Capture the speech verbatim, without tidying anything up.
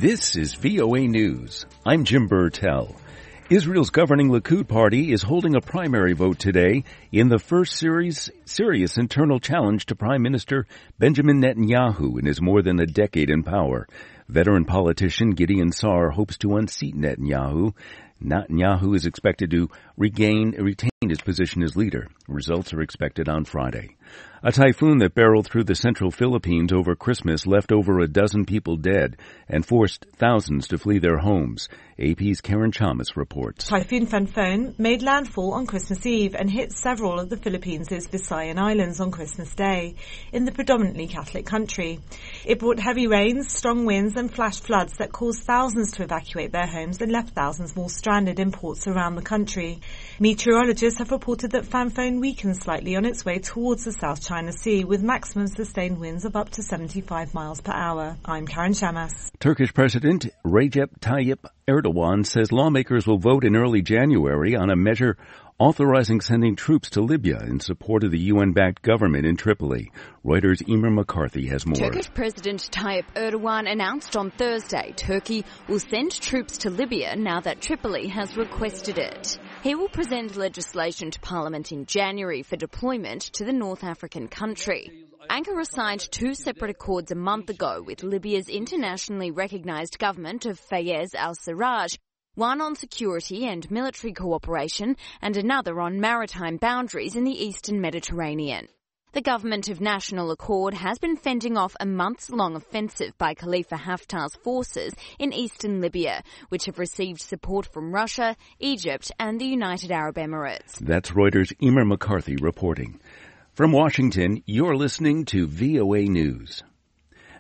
This is V O A News. I'm Jim Burtell. Israel's governing Likud party is holding a primary vote today in the first series, serious internal challenge to Prime Minister Benjamin Netanyahu in his more than a decade in power. Veteran politician Gideon Sa'ar hopes to unseat Netanyahu. Netanyahu is expected to regain, retain his position as leader. Results are expected on Friday. A typhoon that barreled through the central Philippines over Christmas left over a dozen people dead and forced thousands to flee their homes. A P's Karen Chalmers reports. Typhoon Phanphone made landfall on Christmas Eve and hit several of the Philippines' Visayan Islands on Christmas Day in the predominantly Catholic country. It brought heavy rains, strong winds and flash floods that caused thousands to evacuate their homes and left thousands more stranded in ports around the country. Meteorologists have reported that Phanphone weakened slightly on its way towards the South China Sea with maximum sustained winds of up to seventy-five miles per hour. I'm Karen Shamas. Turkish President Recep Tayyip Erdogan says lawmakers will vote in early January on a measure authorizing sending troops to Libya in support of the U N-backed government in Tripoli. Reuters' Emer McCarthy has more. Turkish President Tayyip Erdogan announced on Thursday Turkey will send troops to Libya now that Tripoli has requested it. He will present legislation to Parliament in January for deployment to the North African country. Ankara signed two separate accords a month ago with Libya's internationally recognised government of Fayez al-Sarraj, one on security and military cooperation and another on maritime boundaries in the eastern Mediterranean. The Government of National Accord has been fending off a months-long offensive by Khalifa Haftar's forces in eastern Libya, which have received support from Russia, Egypt and the United Arab Emirates. That's Reuters' Emer McCarthy reporting. From Washington, you're listening to V O A News.